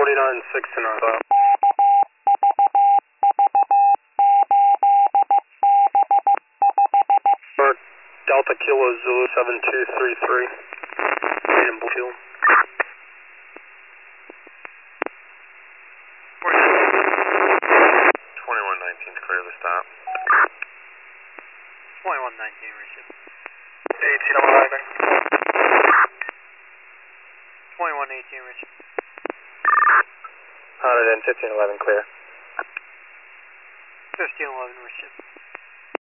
2969. Delta Kilo Zulu 7233. Medium fuel. 2119 is clear to stop. 2119, receive. 18 on landing. 2118, receive. 1511 clear. 1511, receive.